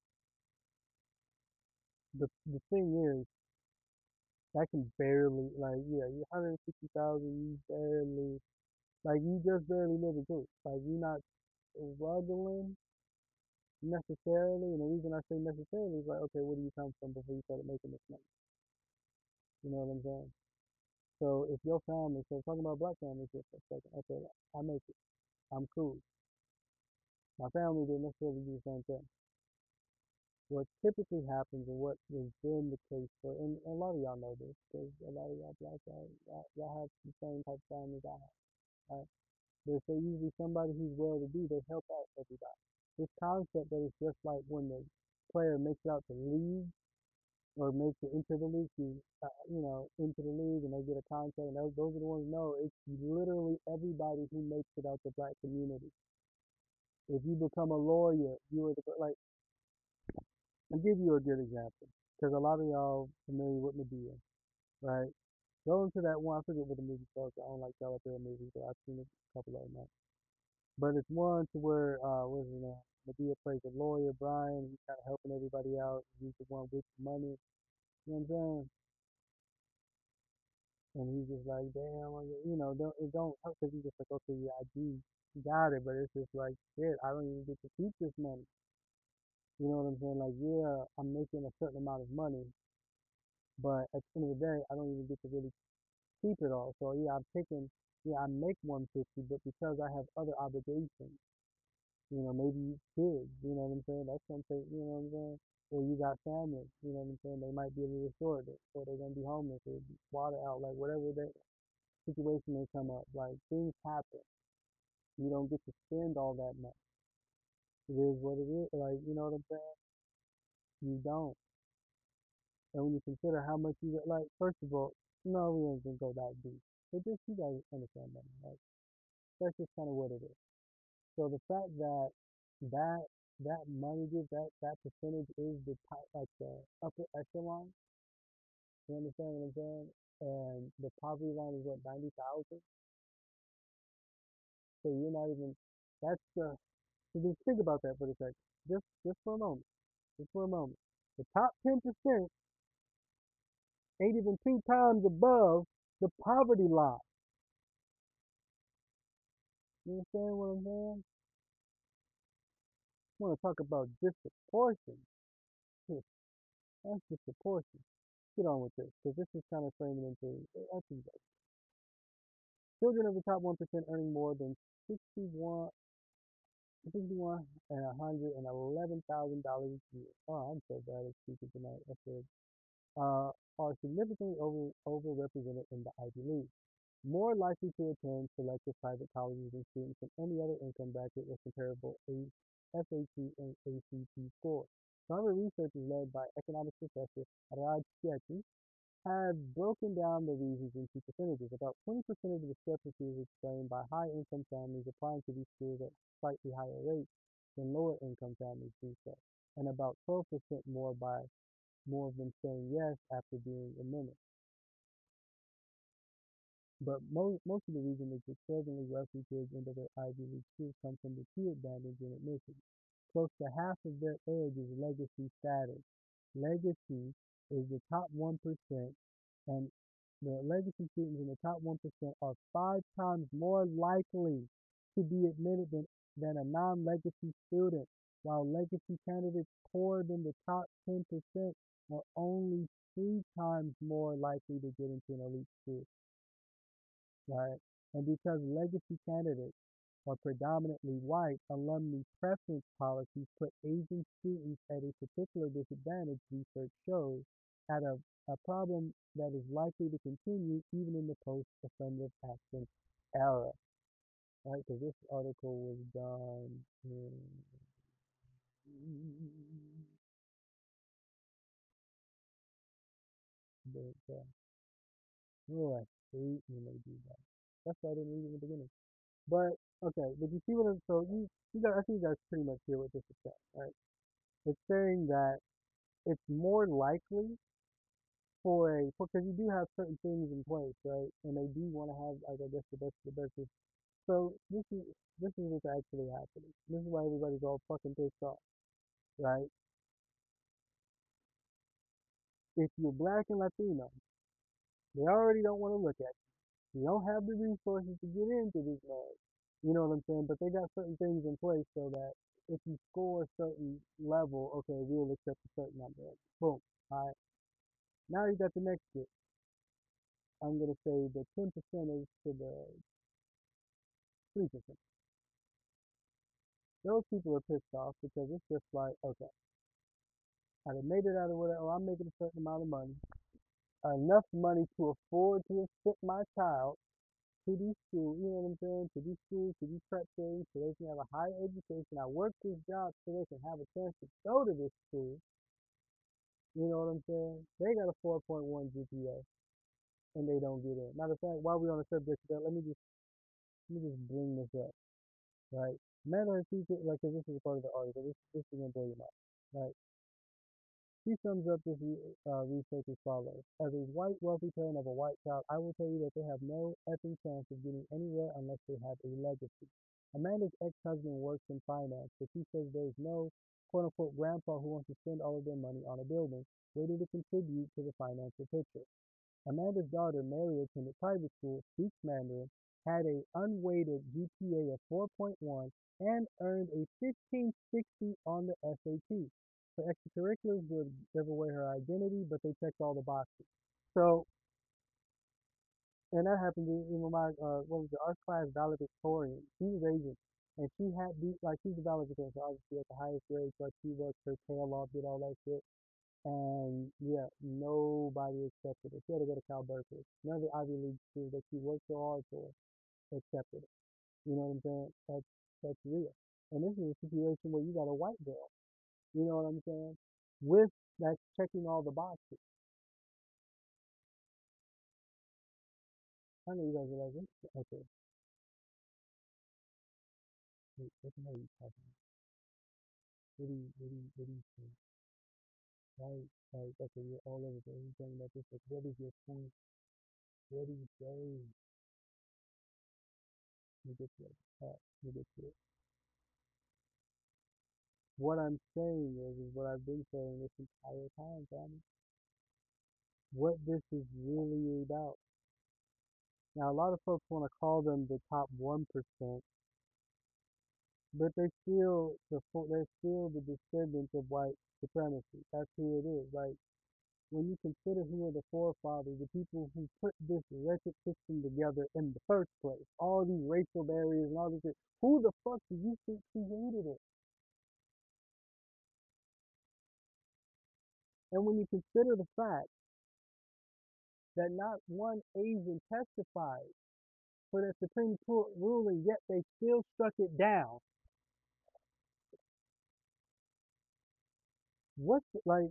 The the thing is, that can barely like yeah, you one hundred fifty thousand, you barely like you just barely live it through. Like you're not struggling necessarily, and the reason I say necessarily is like, okay, where do you come from before you started making this money? You know what I'm saying? So if your family, so talking about black families here for a second, okay, I make it. I'm cool. My family didn't necessarily do the same thing. What typically happens and what has been the case for, and a lot of y'all know this, because a lot of y'all black guys, y'all, y'all have the same type of families I have, right? There's so usually somebody who's well to do, they help out everybody. This concept that it's just like when the player makes it out the league or makes it into the league, you, uh, you know, into the league and they get a contract, and those, those are the ones who know it's literally everybody who makes it out the black community. If you become a lawyer, you are the, like, I'll give you a good example, because a lot of y'all familiar with Medea, right? Go into that one, I forget what the movie called, I don't like Tyler Perry movies, but I've seen a couple of them. But it's one to where, uh, what's his name? Medea plays a lawyer, Brian. He's kind of helping everybody out. He's the one with the money. You know what I'm saying? And he's just like, damn, I get- you know, don't, it don't help because he's just like, okay, yeah, I do got it. But it's just like, shit, I don't even get to keep this money. You know what I'm saying? Like, yeah, I'm making a certain amount of money, but at the end of the day, I don't even get to really keep it all. So yeah, I'm taking, yeah, I make one fifty, but because I have other obligations, you know, maybe kids, you know what I'm saying? That's gonna take, you know what I'm saying? Or you got family, you know what I'm saying? They might be a little short, or they're gonna be homeless, or water out, like whatever that situation may come up. Like things happen. You don't get to spend all that much. It is what it is. Like you know what I'm saying? You don't. And when you consider how much you get, like first of all, no, we ain't gonna go that deep. But just you guys understand that. Like that's just kind of what it is. So the fact that that that money gives that that percentage is the top, like the upper echelon. You understand what I'm saying? And the poverty line is what ninety thousand. So you're not even. That's the So just think about that for a second. Just just for a moment. Just for a moment. The top ten percent ain't even two times above the poverty line. You understand what I'm saying? I want to talk about disproportion. Yes, that's disproportion. Get on with this, because this is kind of framing into, I think that children of the top one percent earning more than sixty-one, sixty-one and one hundred eleven thousand dollars a year. Oh, I'm so bad at speaking tonight. I said, uh, are significantly over overrepresented in the Ivy League. More likely to attend selective private colleges than students in any other income bracket with comparable S A T and A C T scores. Harvard research is led by economics professor Raj Chetty have broken down the reasons into percentages. About twenty percent of the discrepancy is explained by high-income families applying to these schools at slightly higher rates than lower-income families do so, and about twelve percent more by more of them saying yes after being admitted. But most, most of the reason is that extraordinarily wealthy kids into their Ivy League schools come from the key advantage in admission. Close to half of their edge is legacy status. Legacy is the top one percent, and the legacy students in the top one percent are five times more likely to be admitted than, than a non-legacy student, while legacy candidates poorer than the top ten percent are only three times more likely to get into an elite school, right? And because legacy candidates are predominantly white, alumni preference policies put Asian students at a particular disadvantage, research shows, at a, a problem that is likely to continue even in the post-affirmative action era. Right? Because this article was done in the, the oh, I hate when they do that. That's why I didn't read it in the beginning. But okay, but you see what I'm so you you guys I think you guys pretty much hear what this is saying, right? It's saying that it's more likely for a because you do have certain things in place, right? And they do want to have, like, I guess the best of the best. So this is this is what's actually happening. This is why everybody's all fucking pissed off, right? If you're black and Latino, they already don't want to look at you. You don't have the resources to get into this marriage. You know what I'm saying? But they got certain things in place so that if you score a certain level, okay, we'll accept a certain number. Boom. All right. Now you got the next bit. I'm gonna say the ten percent is to the three percent. Those people are pissed off because it's just like, okay, I done made it out of whatever, or I'm making a certain amount of money, enough money to afford to have sent my child to these schools, you know what I'm saying, to these schools, to these prep things, so they can have a higher education. I work this job so they can have a chance to go to this school, you know what I'm saying? They got a four point one G P A and they don't get in. Matter of fact, while we're on the subject of that, let me just, let me just bring this up, right? Matter of teacher, like, 'cause this is a part of the article, this, this is gonna blow your mind, right? He sums up this uh, research as follows. As a white wealthy parent of a white child, I will tell you that they have no effing chance of getting anywhere unless they have a legacy. Amanda's ex-husband works in finance, but she says there's no quote-unquote grandpa who wants to spend all of their money on a building, waiting to contribute to the financial picture. Amanda's daughter, Mary, attended private school, speaks Mandarin, had a unweighted G P A of four point one, and earned a fifteen sixty on the S A T. Her extracurriculars would give away her identity, but they checked all the boxes. So, and that happened to, you know, my, uh, what was the art class valedictorian. She was Asian, and she had beat, like, she's a valedictorian, so obviously at the highest grade, but she worked her tail off, did all that shit. And yeah, nobody accepted her. She had to go to Cal Berkeley. None of the Ivy League schools that she worked so hard for accepted her. You know what I'm saying? That's that's real. And this is a situation where you got a white girl. You know what I'm saying? With that's checking all the boxes. I know you guys are like, what? Okay, wait, what the hell are you talking about? What do you, what do you, what do you think? Right, right, okay, you're all over there. You're talking about this. Like, what is your point? What do you say? You get to it. All right, you get to it. What I'm saying is, is what I've been saying this entire time, family. What this is really about. Now, a lot of folks want to call them the top one percent, but they're still the fo- they're still the descendants of white supremacy. That's who it is. Like when you consider who are the forefathers, the people who put this wretched system together in the first place, all these racial barriers and all this, shit, who the fuck do you think created it? And when you consider the fact that not one Asian testified for that Supreme Court ruling, yet they still struck it down. What's like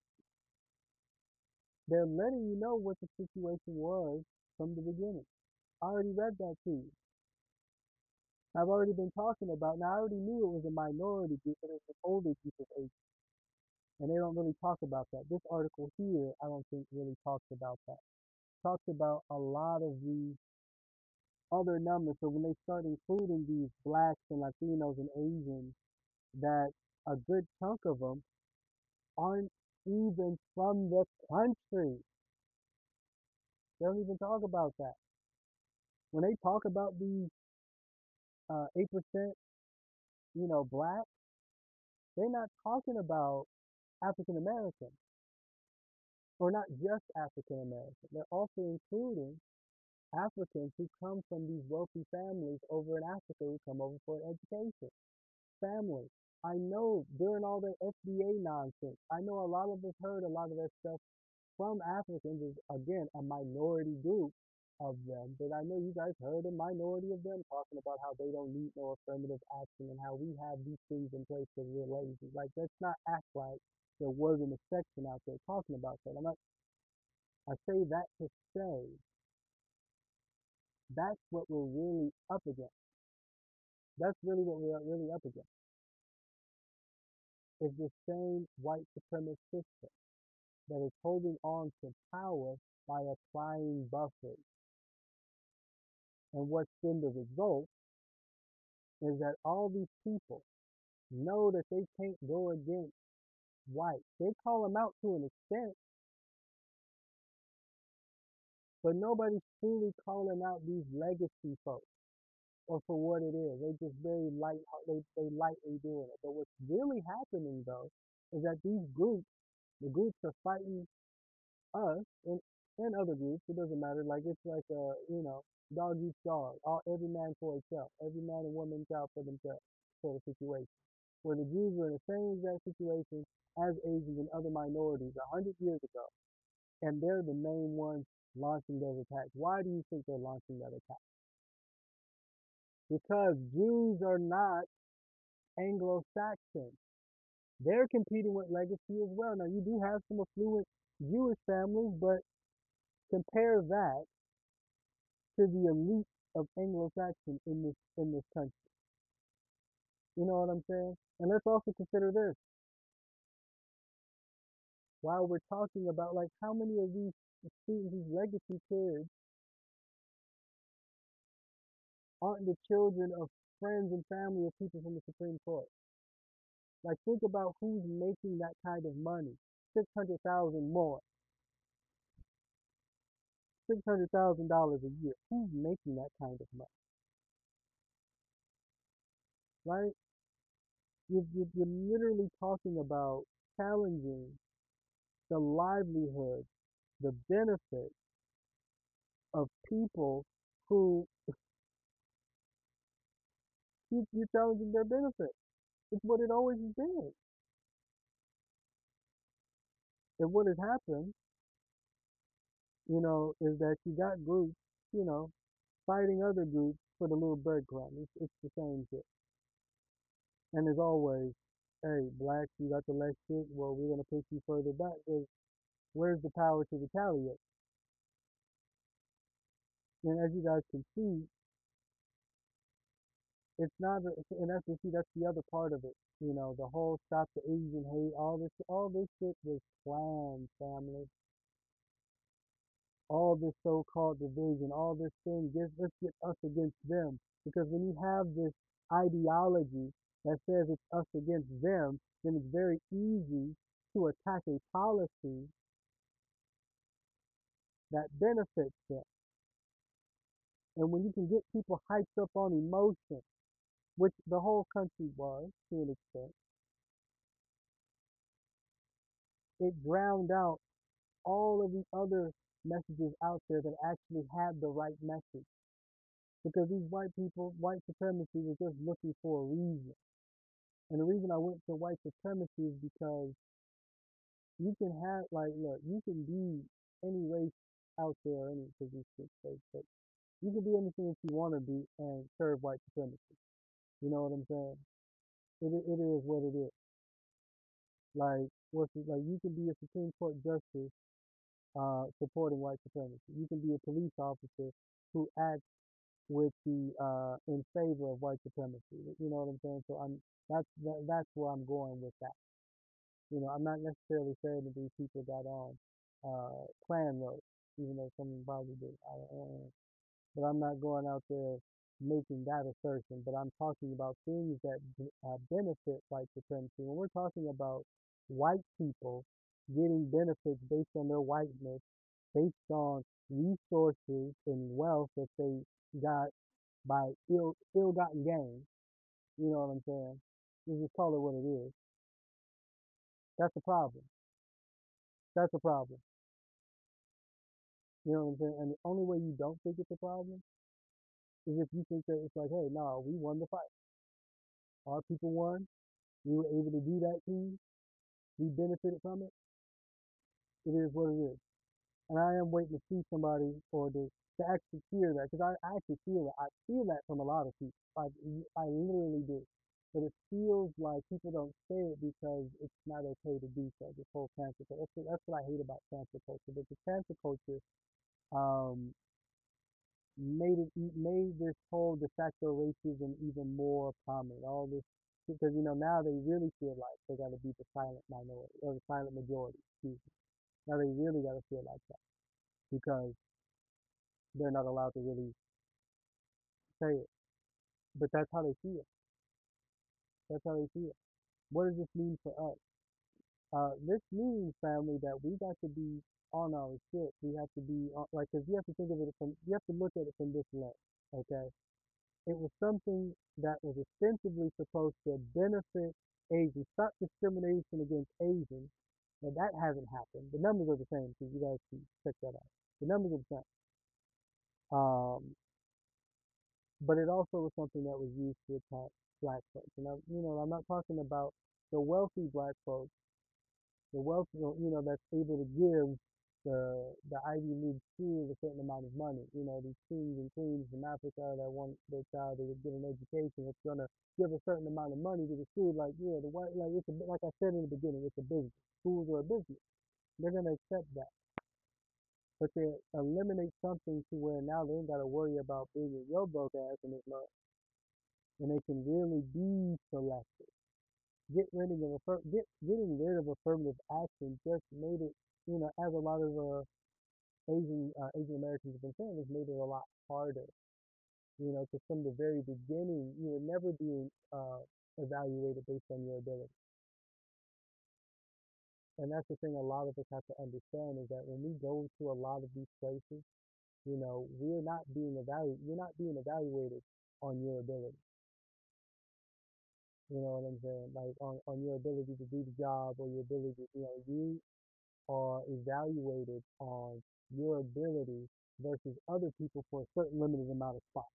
they're letting you know what the situation was from the beginning. I already read that to you. I've already been talking about. Now I already knew it was a minority group, but it was an older group of Asians, and they don't really talk about that. This article here, I don't think really talks about that. Talks about a lot of the other numbers. So when they start including these blacks and Latinos and Asians, that a good chunk of them aren't even from the country. They don't even talk about that. When they talk about these uh, eight percent, you know, black, they're not talking about African American or not just African American. They're also including Africans who come from these wealthy families over in Africa who come over for education. Family. I know during all the F B A nonsense, I know a lot of us heard a lot of that stuff from Africans is again a minority group of them, but I know you guys heard a minority of them talking about how they don't need no affirmative action and how we have these things in place because we're lazy. Like let's not act like there wasn't a section out there talking about that. I'm not I say that to say that's what we're really up against. That's really what we're really up against. Is the same white supremacist system that is holding on to power by applying buffers. And what's been the result is that all these people know that they can't go against white. They call them out to an extent, but nobody's truly calling out these legacy folks or for what it is. They just very light, they, they lightly doing it. But what's really happening though is that these groups, the groups are fighting us and, and other groups. It doesn't matter. Like it's like a, you know, dog eats dog. All, every man for himself. Every man and woman child for themselves sort of situation. Where the Jews were in the same exact situation as Asians and other minorities a hundred years ago, and they're the main ones launching those attacks. Why do you think they're launching that attack? Because Jews are not Anglo-Saxon. They're competing with legacy as well. Now you do have some affluent Jewish families, but compare that to the elite of Anglo-Saxon in this in this country. You know what I'm saying? And let's also consider this while we're talking about like how many of these students, these legacy kids, aren't the children of friends and family of people from the Supreme Court. Like think about who's making that kind of money. Six hundred thousand more. Six hundred thousand dollars a year. Who's making that kind of money? Right? You're, you're, you're literally talking about challenging the livelihood, the benefit of people who you, you're challenging their benefit. It's what it always has been. And what has happened, you know, is that you got groups, you know, fighting other groups for the little breadcrumb. It's, it's the same shit. And as always, hey, blacks, you got the less shit. Well, we're gonna push you further back. Because where's the power to retaliate? And as you guys can see, it's not. A, and that's you see, that's the other part of it. You know, the whole stop the Asian hate, all this, all this shit was planned, family. All this so-called division, all this thing, just let's get us against them. Because when you have this ideology that says it's us against them, then it's very easy to attack a policy that benefits them. And when you can get people hyped up on emotion, which the whole country was to an extent, it drowned out all of the other messages out there that actually had the right message. Because these white people, white supremacy was just looking for a reason. And the reason I went to white supremacy is because you can have, like, look, you can be any race out there, any, because these shit fake, but you can be anything that you want to be and serve white supremacy. You know what I'm saying? It, it is what it is. Like, what's it, like, you can be a Supreme Court justice uh, supporting white supremacy. You can be a police officer who acts with the uh, in favor of white supremacy. You know what I'm saying? So I'm that's that, that's where I'm going with that. You know, I'm not necessarily saying that these people got on uh, Klan road, even though some of them probably did. I, uh, but I'm not going out there making that assertion. But I'm talking about things that uh, benefit white supremacy. When we're talking about white people getting benefits based on their whiteness, based on resources and wealth that they got by ill ill-gotten gain. You know what I'm saying? You just call it what it is. That's a problem. That's a problem. You know what I'm saying? And the only way you don't think it's a problem is if you think that it's like, hey, no, we won the fight. Our people won. We were able to do that thing. We benefited from it. It is what it is. And I am waiting to see somebody or to, to actually hear that because I, I actually feel that. I feel that from a lot of people. I, I literally do. But it feels like people don't say it because it's not okay to do so. This whole cancel culture. That's, what- that's what I hate about cancel culture. But the cancel culture um, made it e- made this whole de facto racism even more prominent. All this because you know now they really feel like they got to be the silent minority or the silent majority. Excuse me. Now they really got to feel like that because they're not allowed to really say it. But that's how they feel. That's how they feel. What does this mean for us? Uh, this means, family, that we got to be on our shit. We have to be on, like, cause you have to think of it from, you have to look at it from this lens. Okay, it was something that was ostensibly supposed to benefit Asians, stop discrimination against Asians, and that hasn't happened. The numbers are the same, so you guys can check that out. The numbers are the same. Um, but it also was something that was used to attack black folks. And I, you know, I'm not talking about the wealthy black folks, the wealthy, you know, that's able to give the the Ivy League schools a certain amount of money. You know, these kings and queens from Africa that want their child to get an education, it's gonna give a certain amount of money to the school. Like, yeah, the white, like it's a, like I said in the beginning, it's a business. Schools are a business. They're gonna accept that. But they eliminate something to where now they ain't gotta worry about bringing your broke ass in this month, and they can really be selective. Get rid of affir- get getting rid of affirmative action just made it, you know, as a lot of uh, Asian uh, Asian Americans have been saying, it's made it a lot harder. You know, because from the very beginning, you were never being uh, evaluated based on your ability, and that's the thing. A lot of us have to understand is that when we go to a lot of these places, you know, we're not being evaluated. You're not being evaluated on your ability. You know what I'm saying? Like on, on your ability to do the job or your ability, to, you know, you are evaluated on your ability versus other people for a certain limited amount of spots.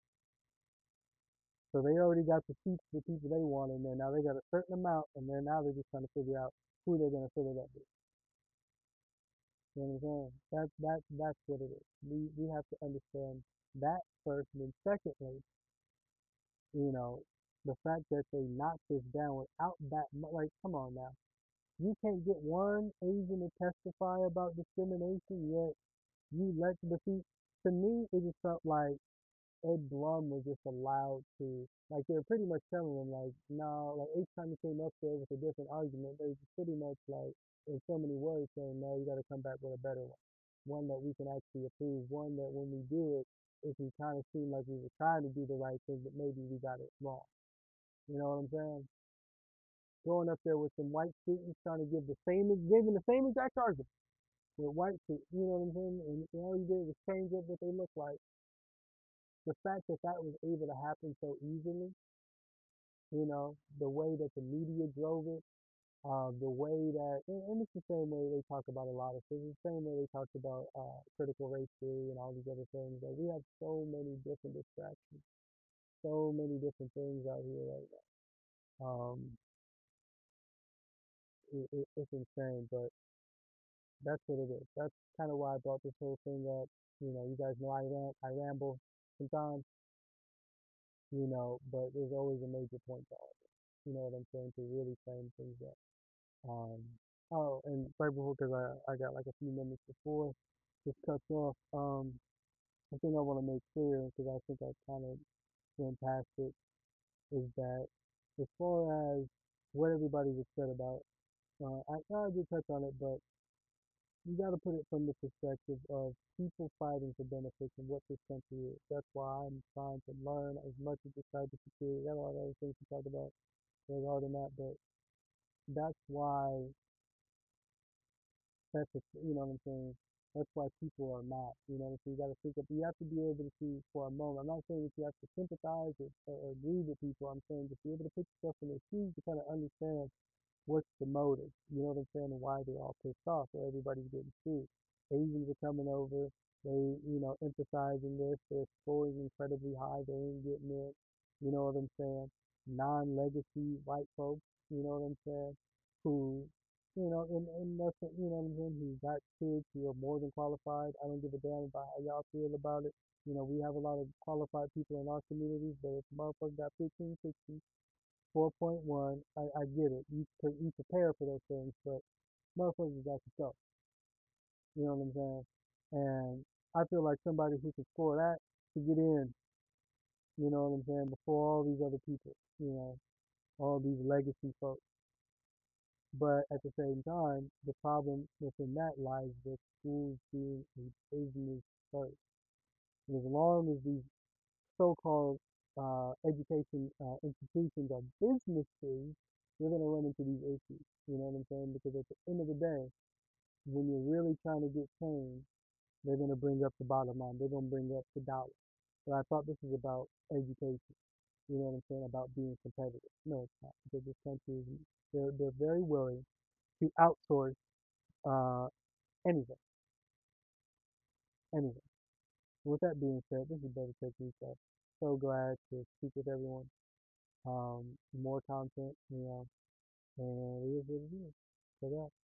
So they already got the seats for the people they want in there. Now they got a certain amount, and then now they're just trying to figure out who they're gonna fill it up with. You know what I'm saying? That's that that's what it is. We we have to understand that first, and then secondly, you know, the fact that they knocked this down without that mu- like, come on now. You can't get one Asian to testify about discrimination, yet you let the defeat. To me, it just felt like Ed Blum was just allowed to, like, they're pretty much telling him, like, no, like, each time he came up there with a different argument, they just pretty much, like, in so many words saying, no, you got to come back with a better one. One that we can actually approve. One that when we do it, it can kind of seem like we were trying to do the right thing, but maybe we got it wrong. You know what I'm saying? Going up there with some white students trying to give the same, giving the same exact argument with white students. You know what I'm saying? And, and all you did was change up what they look like. The fact that that was able to happen so easily, you know, the way that the media drove it, uh, the way that, and, and it's the same way they talk about a lot of things. It's the same way they talk about uh, critical race theory and all these other things. That we have so many different distractions, so many different things out here right now. Um, it, it, it's insane, but that's what it is. That's kind of why I brought this whole thing up. You know, you guys know I ran, I ramble sometimes, you know, but there's always a major point to all this. You know what I'm saying? To really frame things up. Um, oh, and right before, because I, I got like a few minutes before this cuts off, um, the thing I want to make clear, because I think I kind of went past it, is that as far as what everybody's upset about, uh, I, I did touch on it, but you got to put it from the perspective of people fighting for benefits and what this country is. That's why I'm trying to learn as much as the cybersecurity. Got a lot of other things to talk about regarding that, but that's why that's a, you know what I'm saying. That's why people are mad. You know what I'm saying. You got to think of. You have to be able to see for a moment. I'm not saying that you have to sympathize or, or agree with people. I'm saying just be able to put yourself in their shoes to kind of understand what's the motive? You know what I'm saying? And why they're all pissed off or everybody's getting sued. Asians are coming over, they, you know, emphasizing this, their score is incredibly high, they ain't getting it. You know what I'm saying? Non-legacy white folks, you know what I'm saying? Who, you know, and, and that's, what- you know what I'm saying? Who got kids who are more than qualified. I don't give a damn about how y'all feel about it. You know, we have a lot of qualified people in our communities, but if a motherfucker got fifteen, sixteen, four point one, I, I get it. You, pre- you prepare for those things, but motherfuckers got to go. You know what I'm saying? And I feel like somebody who could score that to get in, you know what I'm saying, before all these other people, you know, all these legacy folks. But at the same time, the problem within that lies with schools being a business first. And as long as these so-called uh, education uh, institutions are businesses, you're going to run into these issues. You know what I'm saying? Because at the end of the day, when you're really trying to get change, they're going to bring up the bottom line. They're going to bring up the dollar. But I thought this was about education. You know what I'm saying? About being competitive. No, it's not. Because this country is, they're, they're very willing to outsource uh, anything. Anything. With that being said, this is Better Tech Reset. So glad to speak with everyone. Um, more content, you know, and it is what it is. So that.